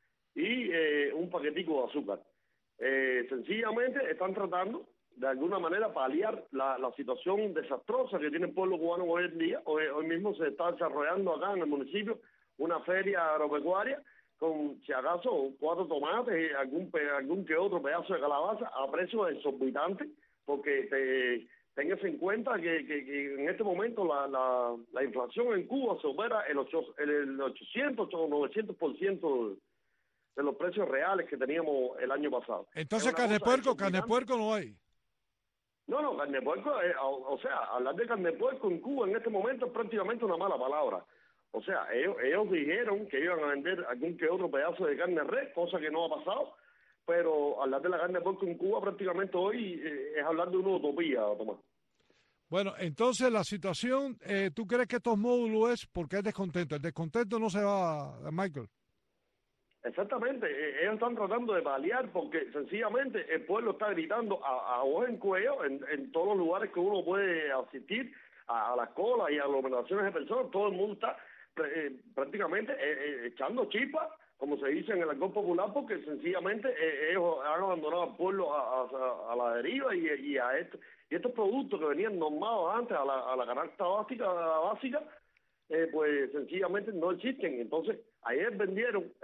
y un paquetico de azúcar. Sencillamente están tratando de alguna manera paliar la situación desastrosa que tiene el pueblo cubano hoy en día. Hoy mismo se está desarrollando acá en el municipio una feria agropecuaria con, si acaso, 4 tomates y algún que otro pedazo de calabaza a precios exorbitantes, porque tengas en cuenta que en este momento la inflación en Cuba supera el 800 o 900% de los precios reales que teníamos el año pasado. Entonces, carne de puerco no hay. No, carne de puerco, o sea, hablar de carne de puerco en Cuba en este momento es prácticamente una mala palabra. O sea, ellos dijeron que iban a vender algún que otro pedazo de carne de res, cosa que no ha pasado, pero hablar de la carne de puerco en Cuba prácticamente hoy es hablar de una utopía, Tomás. Bueno, entonces la situación, ¿tú crees que estos módulos es porque hay descontento? El descontento no se va, Michael. Exactamente, ellos están tratando de paliar porque sencillamente el pueblo está gritando a voz en cuello en todos los lugares que uno puede asistir, a las colas y aglomeraciones de personas. Todo el mundo está prácticamente echando chispas, como se dice en el argot popular, porque sencillamente ellos han abandonado al pueblo a la deriva y a esto. Y estos productos que venían normados antes a la canasta básica, pues sencillamente no existen. Entonces, ayer vendieron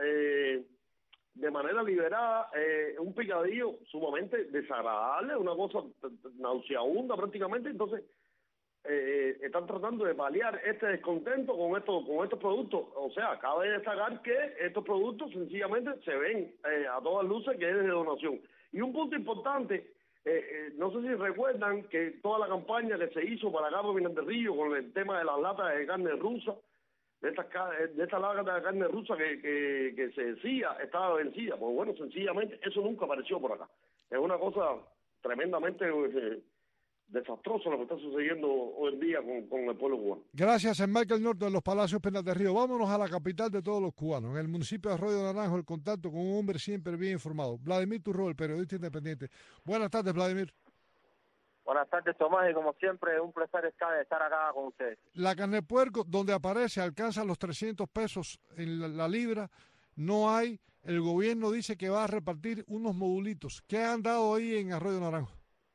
de manera liberada un picadillo sumamente desagradable, una cosa nauseabunda prácticamente. Entonces, están tratando de paliar este descontento con estos productos. O sea, cabe destacar que estos productos sencillamente se ven a todas luces que es de donación. Y un punto importante, no sé si recuerdan que toda la campaña que se hizo para acá por Pinar del Río con el tema de las latas de carne rusa, de estas latas de carne rusa que se decía estaba vencida. Pues bueno, sencillamente eso nunca apareció por acá. Es una cosa tremendamente desastroso lo que está sucediendo hoy en día con el pueblo cubano. Gracias, Michael Norton de los Palacios Pinar del Río. Vámonos a la capital de todos los cubanos, en el municipio de Arroyo Naranjo, el contacto con un hombre siempre bien informado, Vladimir Turro, el periodista independiente. Buenas tardes, Vladimir. Buenas tardes, Tomás, y como siempre, un placer estar acá con ustedes. La carne de puerco, donde aparece, alcanza los 300 pesos en la libra, no hay. El gobierno dice que va a repartir unos modulitos. ¿Qué han dado ahí en Arroyo Naranjo?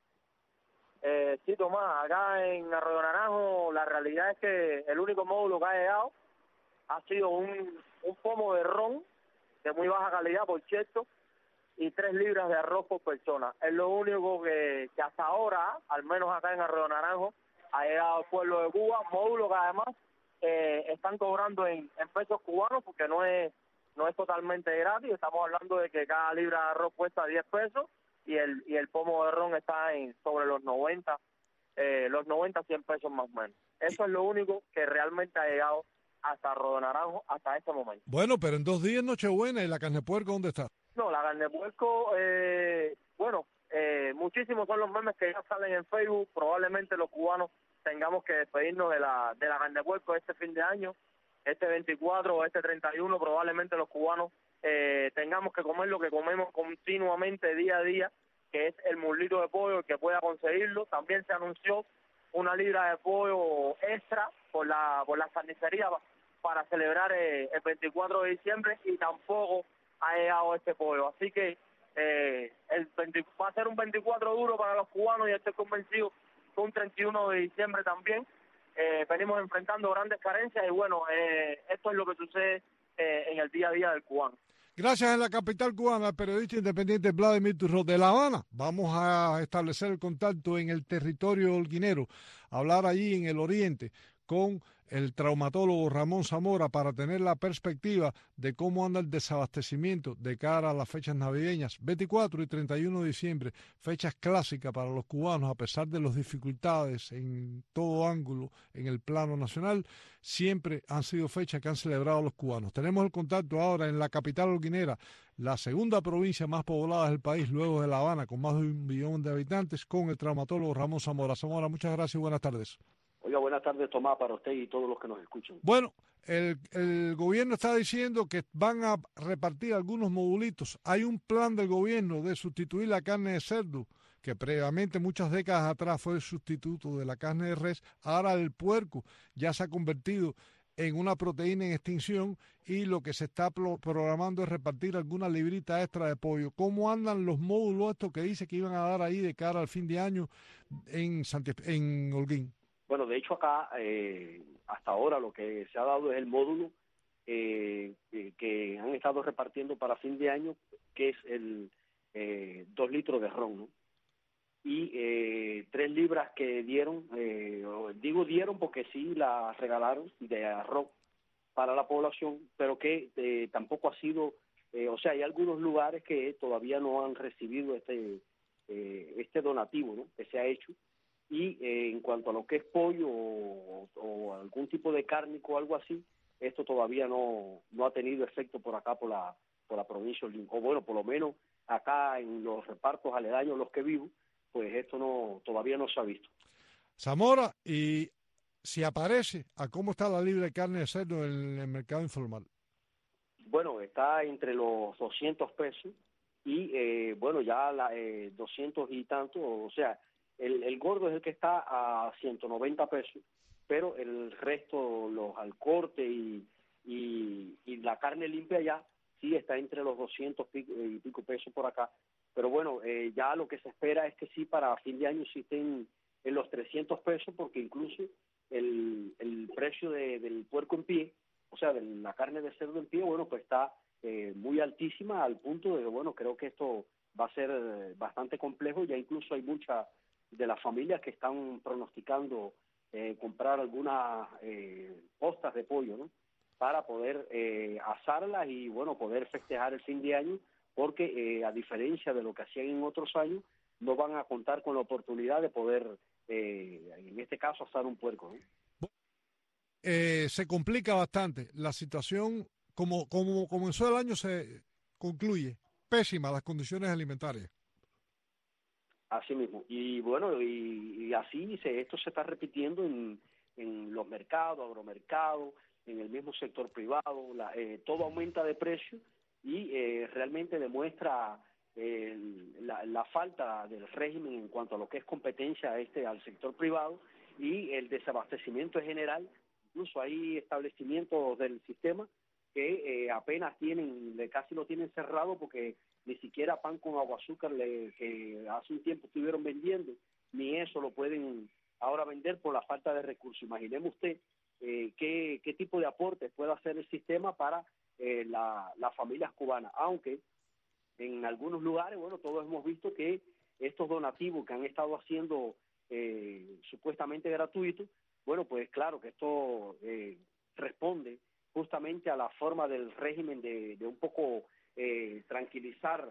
Sí, Tomás, acá en Arroyo Naranjo la realidad es que el único módulo que ha llegado ha sido un pomo de ron de muy baja calidad, por cierto, y 3 libras de arroz por persona. Es lo único que hasta ahora, al menos acá en Arroyo Naranjo, ha llegado al pueblo de Cuba, módulo que además están cobrando en pesos cubanos, porque no es totalmente gratis. Estamos hablando de que cada libra de arroz cuesta 10 pesos, y el pomo de ron está sobre los 90, 100 pesos más o menos. Eso es lo único que realmente ha llegado hasta Arroyo Naranjo hasta este momento. Bueno, pero en 2 días Nochebuena, ¿y la carne de puerco dónde está? No, la carne de puerco, muchísimos son los memes que ya salen en Facebook. Probablemente los cubanos tengamos que despedirnos de la carne de puerco este fin de año, este 24 o este 31, probablemente los cubanos tengamos que comer lo que comemos continuamente día a día, que es el muslito de pollo, el que pueda conseguirlo. También se anunció 1 libra de pollo extra por la carnicería para celebrar el 24 de diciembre, y tampoco ha llegado este pollo. Así que va a ser un 24 duro para los cubanos, y estoy convencido que un 31 de diciembre también. Venimos enfrentando grandes carencias, y bueno, esto es lo que sucede en el día a día del cubano. Gracias. En la capital cubana, el periodista independiente Vladimir Turro. De La Habana vamos a establecer el contacto en el territorio holguinero, hablar allí en el oriente con el traumatólogo Ramón Zamora para tener la perspectiva de cómo anda el desabastecimiento de cara a las fechas navideñas, 24 y 31 de diciembre, fechas clásicas para los cubanos, a pesar de las dificultades en todo ángulo en el plano nacional, siempre han sido fechas que han celebrado los cubanos. Tenemos el contacto ahora en la capital holguinera, la segunda provincia más poblada del país, luego de La Habana, con más de 1 millón de habitantes, con el traumatólogo Ramón Zamora. Zamora, muchas gracias y buenas tardes. Oiga, buenas tardes, Tomás, para usted y todos los que nos escuchan. Bueno, el gobierno está diciendo que van a repartir algunos modulitos. Hay un plan del gobierno de sustituir la carne de cerdo, que previamente, muchas décadas atrás, fue el sustituto de la carne de res. Ahora el puerco ya se ha convertido en una proteína en extinción y lo que se está programando es repartir alguna librita extra de pollo. ¿Cómo andan los módulos estos que dice que iban a dar ahí de cara al fin de año en Holguín? Bueno, de hecho acá, hasta ahora lo que se ha dado es el módulo que han estado repartiendo para fin de año, que es el 2 litros de ron, ¿no? Y 3 libras que dieron, dieron porque sí las regalaron de arroz para la población, pero que tampoco ha sido, o sea, hay algunos lugares que todavía no han recibido este donativo, ¿no?, que se ha hecho. Y en cuanto a lo que es pollo o algún tipo de cárnico o algo así, esto todavía no ha tenido efecto por acá, por la provincia, o bueno, por lo menos acá en los repartos aledaños los que vivo, pues esto todavía no se ha visto. Zamora, y si aparece, ¿a cómo está la libra de carne de cerdo en el mercado informal? Bueno, está entre los 200 pesos y bueno, ya 200 y tanto, o sea, el gordo es el que está a 190 pesos, pero el resto, los al corte y la carne limpia ya sí está entre los 200 y pico pesos por acá. Pero bueno, ya lo que se espera es que sí, para fin de año sí estén en los 300 pesos, porque incluso el precio del puerco en pie, o sea, de la carne de cerdo en pie, bueno, pues está muy altísima, al punto de que, bueno, creo que esto va a ser bastante complejo. Ya incluso hay muchas de las familias que están pronosticando comprar algunas postas de pollo, ¿no?, para poder asarlas y, bueno, poder festejar el fin de año, porque a diferencia de lo que hacían en otros años, no van a contar con la oportunidad de poder, en este caso, asar un puerco, ¿no? Se complica bastante la situación, como comenzó el año, se concluye pésima las condiciones alimentarias. Así mismo. Y bueno, y así esto se está repitiendo en los mercados, agromercados, en el mismo sector privado. Todo aumenta de precio y realmente demuestra la falta del régimen en cuanto a lo que es competencia al sector privado y el desabastecimiento en general. Incluso hay establecimientos del sistema que apenas casi lo tienen cerrado, porque ni siquiera pan con agua azúcar que hace un tiempo estuvieron vendiendo, ni eso lo pueden ahora vender por la falta de recursos. Imaginemos usted qué tipo de aportes puede hacer el sistema para las familias cubanas, aunque en algunos lugares, bueno, todos hemos visto que estos donativos que han estado haciendo supuestamente gratuitos, bueno, pues claro que esto responde justamente a la forma del régimen de un poco tranquilizar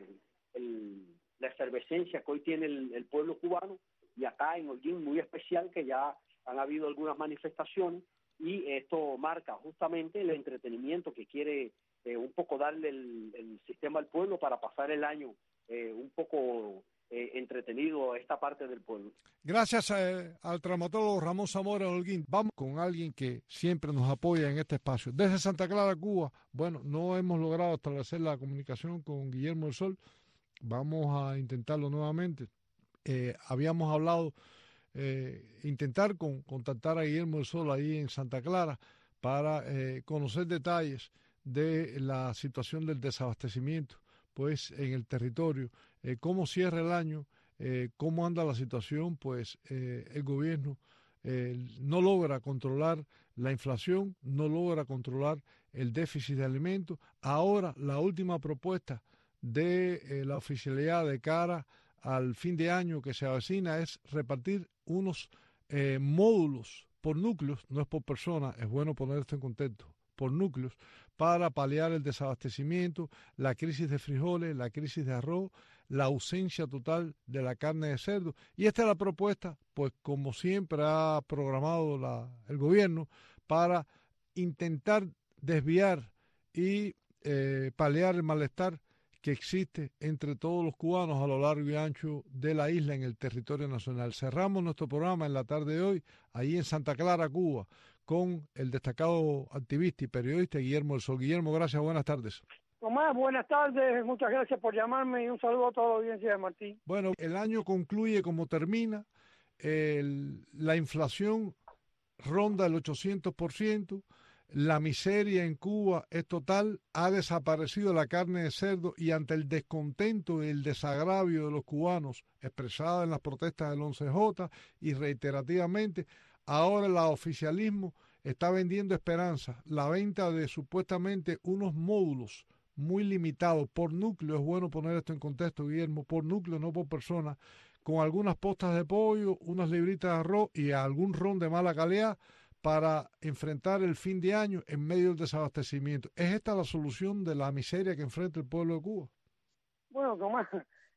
la efervescencia que hoy tiene el pueblo cubano, y acá en Holguín muy especial, que ya han habido algunas manifestaciones, y esto marca justamente el entretenimiento que quiere un poco darle el sistema al pueblo para pasar el año un poco entretenido a esta parte del pueblo. Gracias al traumatólogo Ramón Zamora Holguín. Vamos con alguien que siempre nos apoya en este espacio. Desde Santa Clara, Cuba, bueno, no hemos logrado establecer la comunicación con Guillermo del Sol. Vamos a intentarlo nuevamente. Habíamos hablado, intentar contactar a Guillermo del Sol ahí en Santa Clara para conocer detalles de la situación del desabastecimiento pues en el territorio, cómo cierra el año, cómo anda la situación. Pues el gobierno no logra controlar la inflación, no logra controlar el déficit de alimentos. Ahora la última propuesta de la oficialidad de cara al fin de año que se avecina es repartir unos módulos por núcleos, no es por personas, es bueno poner esto en contexto, por núcleos, para paliar el desabastecimiento, la crisis de frijoles, la crisis de arroz, la ausencia total de la carne de cerdo. Y esta es la propuesta, pues como siempre ha programado el gobierno, para intentar desviar y paliar el malestar que existe entre todos los cubanos a lo largo y ancho de la isla en el territorio nacional. Cerramos nuestro programa en la tarde de hoy, ahí en Santa Clara, Cuba, con el destacado activista y periodista Guillermo del Sol. Guillermo, gracias, buenas tardes. Tomás, buenas tardes, muchas gracias por llamarme y un saludo a toda la audiencia de Martín. Bueno, el año concluye como termina, la inflación ronda el 800%, la miseria en Cuba es total, ha desaparecido la carne de cerdo y ante el descontento y el desagravio de los cubanos expresada en las protestas del 11J y reiterativamente, ahora el oficialismo está vendiendo esperanzas, la venta de supuestamente unos módulos muy limitados por núcleo, es bueno poner esto en contexto, Guillermo, por núcleo, no por persona, con algunas postas de pollo, unas libritas de arroz y algún ron de mala calidad para enfrentar el fin de año en medio del desabastecimiento. ¿Es esta la solución de la miseria que enfrenta el pueblo de Cuba? Bueno, Tomás,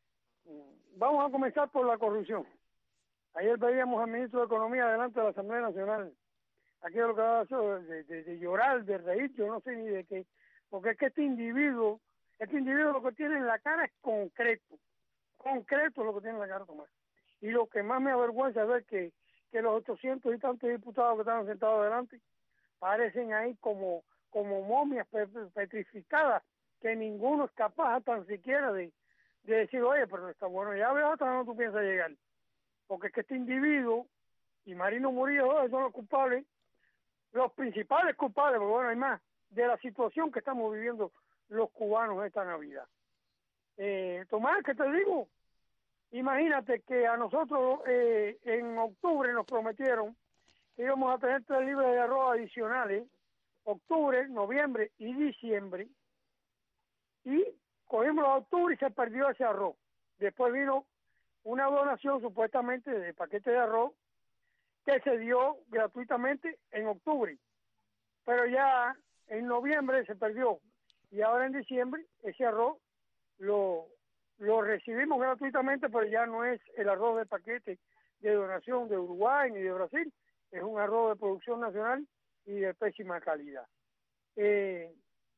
vamos a comenzar por la corrupción. Ayer veíamos al ministro de Economía delante de la Asamblea Nacional. Aquí es lo que va a hacer de llorar, de reír, yo no sé ni de qué. Porque es que este individuo lo que tiene en la cara es concreto es lo que tiene en la cara, Tomás. Y lo que más me avergüenza es ver que los 800 y tantos diputados que están sentados adelante parecen ahí como momias petrificadas, que ninguno es capaz tan siquiera de decir, oye, pero está bueno, ya veo hasta dónde tú piensas llegar. Porque es que este individuo y Marino Murillo son los culpables, los principales culpables, porque bueno, hay más, de la situación que estamos viviendo los cubanos esta Navidad. Tomás, ¿qué te digo? Imagínate que a nosotros en octubre nos prometieron que íbamos a tener 3 libras de arroz adicionales, octubre, noviembre y diciembre, y cogimos los octubre y se perdió ese arroz. Después vino una donación supuestamente de paquete de arroz que se dio gratuitamente en octubre, pero ya en noviembre se perdió y ahora en diciembre ese arroz lo recibimos gratuitamente, pero ya no es el arroz de paquete de donación de Uruguay ni de Brasil, es un arroz de producción nacional y de pésima calidad. En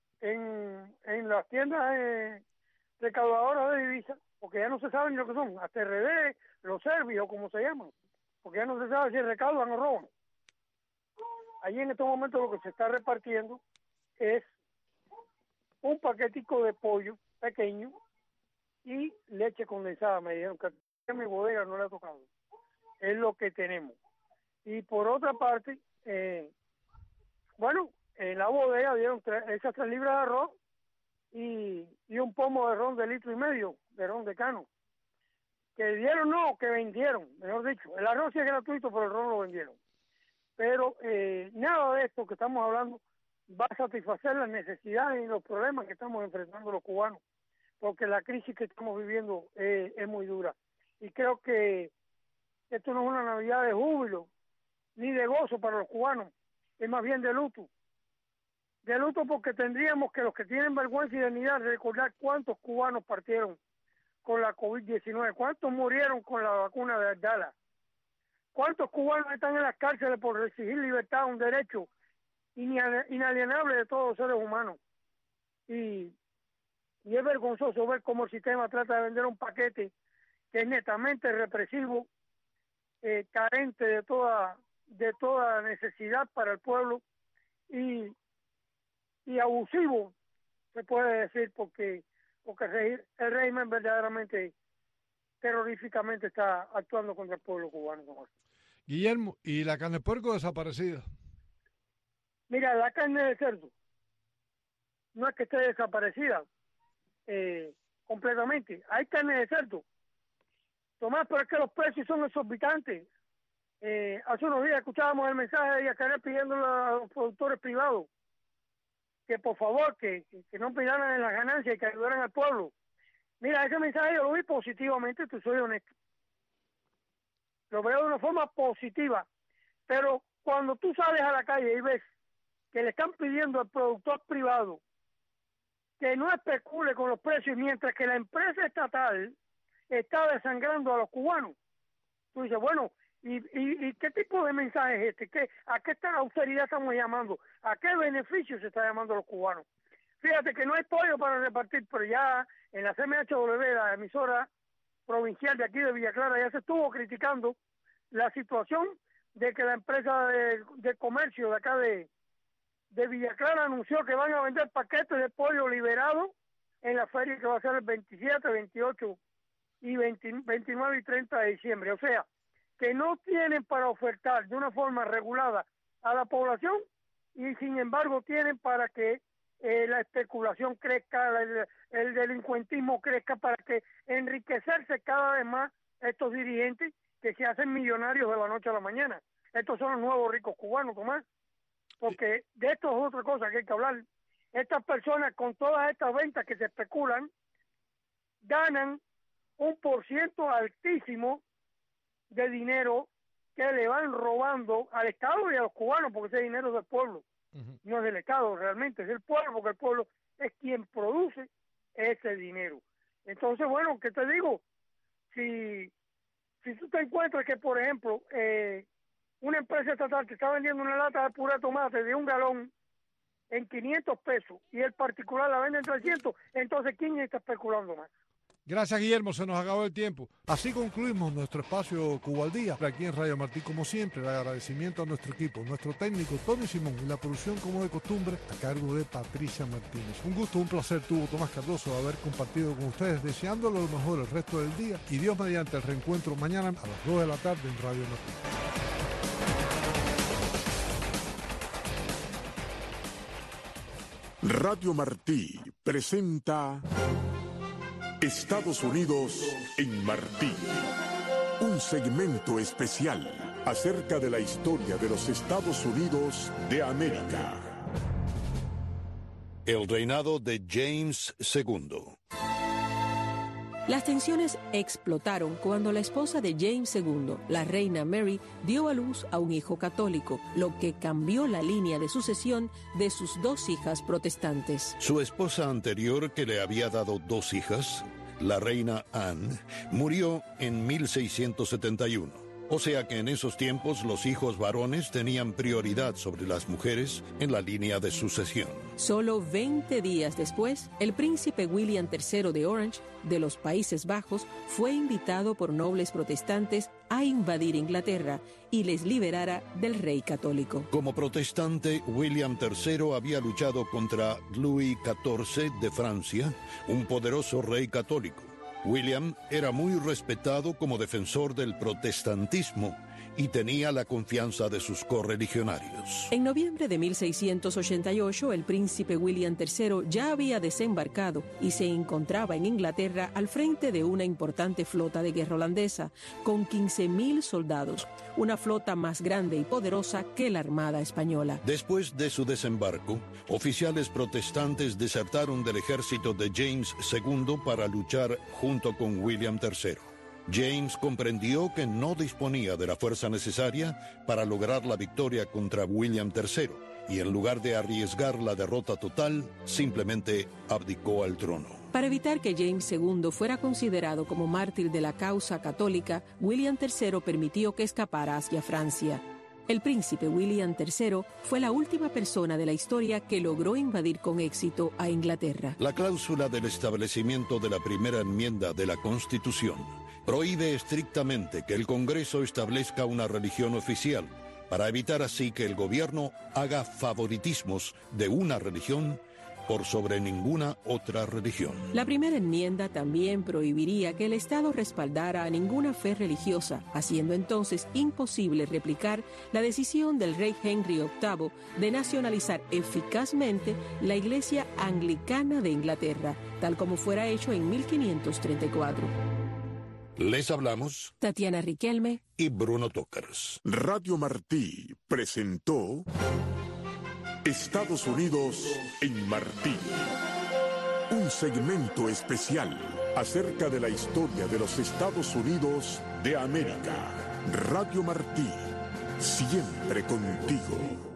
las tiendas recaudadoras de divisas, porque ya no se sabe ni lo que son, hasta RD, los serbios, como se llaman, porque ya no se sabe si recaudan o roban. Allí en estos momentos lo que se está repartiendo es un paquetico de pollo pequeño y leche condensada. Me dijeron que a mi bodega no le ha tocado. Es lo que tenemos. Y por otra parte, bueno, en la bodega dieron esas 3 libras de arroz y un pomo de ron de 1,5 litros, de ron de cano. Que dieron, no, que vendieron, mejor dicho. El arroz sí es gratuito, pero el ron lo vendieron. Pero nada de esto que estamos hablando va a satisfacer las necesidades y los problemas que estamos enfrentando los cubanos, porque la crisis que estamos viviendo es muy dura. Y creo que esto no es una Navidad de júbilo, ni de gozo para los cubanos, es más bien de luto. De luto porque tendríamos que los que tienen vergüenza y dignidad recordar cuántos cubanos partieron con la COVID-19, cuántos murieron con la vacuna de Abdala, cuántos cubanos están en las cárceles por exigir libertad, un derecho inalienable de todos los seres humanos. Y es vergonzoso ver cómo el sistema trata de vender un paquete que es netamente represivo, carente de toda necesidad para el pueblo y abusivo, se puede decir, porque el régimen verdaderamente terroríficamente está actuando contra el pueblo cubano. Guillermo, ¿y la carne de puerco desaparecida? Mira, la carne de cerdo no es que esté desaparecida completamente. Hay carne de cerdo, Tomás, pero es que los precios son exorbitantes. Hace unos días escuchábamos el mensaje de Yacaré pidiéndole a los productores privados que por favor que no pidieran en las ganancias y que ayudaran al pueblo. Mira, ese mensaje yo lo vi positivamente, te soy honesto. Lo veo de una forma positiva, pero cuando tú sales a la calle y ves que le están pidiendo al productor privado que no especule con los precios, mientras que la empresa estatal está desangrando a los cubanos, tú dices, bueno, ¿y qué tipo de mensaje es este? ¿A qué austeridad estamos llamando? ¿A qué beneficio se está llamando a los cubanos? Fíjate que no hay pollo para repartir, pero ya en la CMHW, la emisora provincial de aquí de Villa Clara, ya se estuvo criticando la situación de que la empresa de comercio de acá de Villa Clara anunció que van a vender paquetes de pollo liberado en la feria que va a ser el 27, 28 y 29 y 30 de diciembre. O sea, que no tienen para ofertar de una forma regulada a la población y sin embargo tienen para que la especulación crezca, el delincuentismo crezca, para que enriquecerse cada vez más estos dirigentes que se hacen millonarios de la noche a la mañana. Estos son los nuevos ricos cubanos, Tomás, porque de esto es otra cosa que hay que hablar. Estas personas con todas estas ventas que se especulan ganan un % altísimo de dinero que le van robando al Estado y a los cubanos, porque ese dinero es del pueblo. No es del Estado realmente, es del pueblo, porque el pueblo es quien produce ese dinero. Entonces, bueno, ¿qué te digo? Si tú te encuentras que, por ejemplo, una empresa estatal te está vendiendo una lata de puré de tomate de 1 galón en 500 pesos y el particular la vende en 300, entonces ¿quién está especulando más? Gracias, Guillermo, se nos acabó el tiempo. Así concluimos nuestro espacio Cuba al Día, aquí en Radio Martí, como siempre. El agradecimiento a nuestro equipo, nuestro técnico Tony Simón y la producción, como de costumbre, a cargo de Patricia Martínez. Un gusto, un placer tuvo Tomás Cardoso haber compartido con ustedes, deseándole lo mejor el resto del día y Dios mediante el reencuentro mañana a las 2 de la tarde en Radio Martí. Radio Martí presenta Estados Unidos en Martí, un segmento especial acerca de la historia de los Estados Unidos de América. El reinado de James II. Las tensiones explotaron cuando la esposa de James II, la reina Mary, dio a luz a un hijo católico, lo que cambió la línea de sucesión de sus 2 hijas protestantes. Su esposa anterior, que le había dado 2 hijas, la reina Anne, murió en 1671. O sea que en esos tiempos los hijos varones tenían prioridad sobre las mujeres en la línea de sucesión. Solo 20 días después, el príncipe William III de Orange, de los Países Bajos, fue invitado por nobles protestantes a invadir Inglaterra y les liberara del rey católico. Como protestante, William III había luchado contra Louis XIV de Francia, un poderoso rey católico. William era muy respetado como defensor del protestantismo y tenía la confianza de sus correligionarios. En noviembre de 1688, el príncipe William III ya había desembarcado y se encontraba en Inglaterra al frente de una importante flota de guerra holandesa, con 15.000 soldados, una flota más grande y poderosa que la Armada Española. Después de su desembarco, oficiales protestantes desertaron del ejército de James II para luchar junto con William III. James comprendió que no disponía de la fuerza necesaria para lograr la victoria contra William III y en lugar de arriesgar la derrota total, simplemente abdicó al trono. Para evitar que James II fuera considerado como mártir de la causa católica, William III permitió que escapara hacia Francia. El príncipe William III fue la última persona de la historia que logró invadir con éxito a Inglaterra. La cláusula del establecimiento de la primera enmienda de la Constitución prohíbe estrictamente que el Congreso establezca una religión oficial, para evitar así que el gobierno haga favoritismos de una religión por sobre ninguna otra religión. La primera enmienda también prohibiría que el Estado respaldara a ninguna fe religiosa, haciendo entonces imposible replicar la decisión del rey Henry VIII de nacionalizar eficazmente la Iglesia Anglicana de Inglaterra, tal como fuera hecho en 1534. Les hablamos Tatiana Riquelme y Bruno Tócaros. Radio Martí presentó Estados Unidos en Martí, un segmento especial acerca de la historia de los Estados Unidos de América. Radio Martí, siempre contigo.